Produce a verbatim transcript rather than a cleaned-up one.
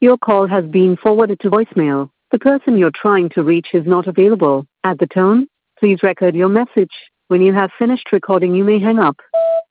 Your call has been forwarded to voicemail. The person you're trying to reach is not available. At the tone, please record your message. When you have finished recording, you may hang up.